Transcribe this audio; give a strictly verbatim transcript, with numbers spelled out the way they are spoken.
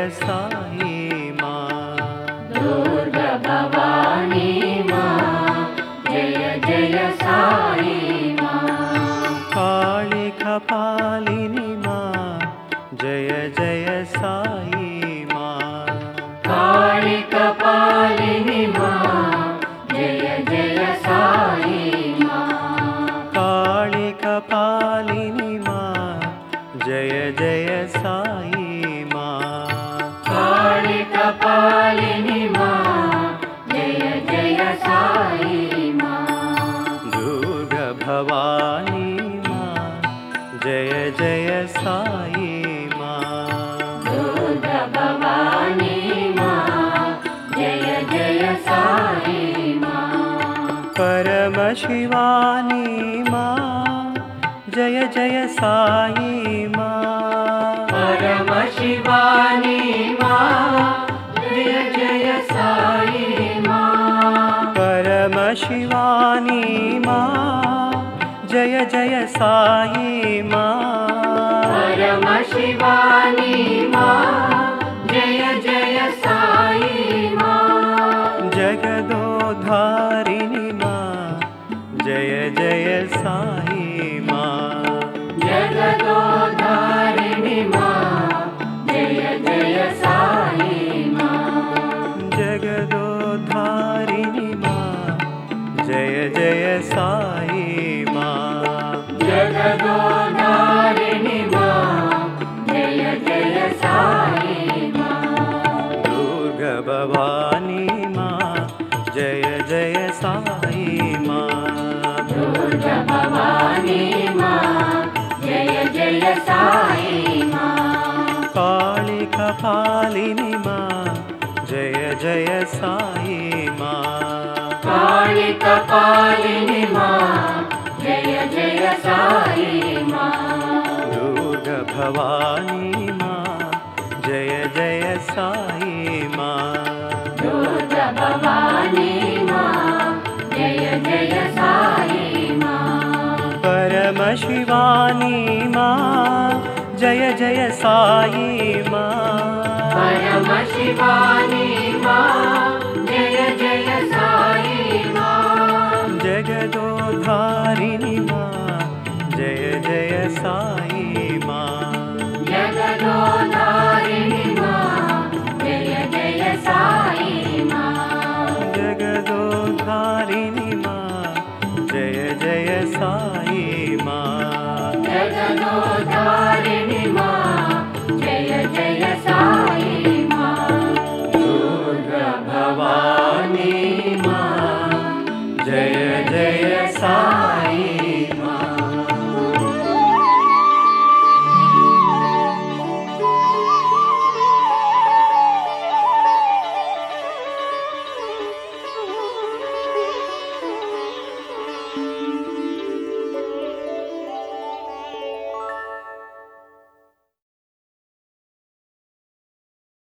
साई माँ। दुर्गा भवानी माँ जय जय साई माँ। काली कपालिनी माँ जय जय साई माँ। काली कपालिनी माँ जय जय साई माँ। काली कपालिनी माँ जय जय साई माँ। काली कपालिनी माँ जय जय साई माँ। दुर्गा भवानी माँ जय जय साई माँ। दुर्गा भवानी माँ जय जय साई माँ। परम शिवानी माँ जय जय साई माँ। परम शिवानी माँ जय जय साई माँ। परम शिवानी माँ जय जय साई माँ। परम शिवानी माँ जय जय साई माँ। जगदोधारिणी माँ जय जय साई माँ। जगदोधारिणी माँ जय जय साई माँ। जगदोधारिणी माँ जय जय साई माँ। जगदोधारिणी माँ जय जय साई माँ। दुर्गा भवानी माँ जय जय साई माँ। दुर्गा भवानी माँ जय जय साई माँ। काली कपालिनी माँ जय जय साई माँ। काली कपालिनी माँ जय जय साई माँ। दुर्गा भवानी माँ जय जय साई माँ। दुर्गा भवानी माँ जय जय साई माँ। परम शिवानी माँ जय जय साई माँ। परम शिवानी माँ जय जय साई माँ। जगदोधारिणी माँ जय जय साई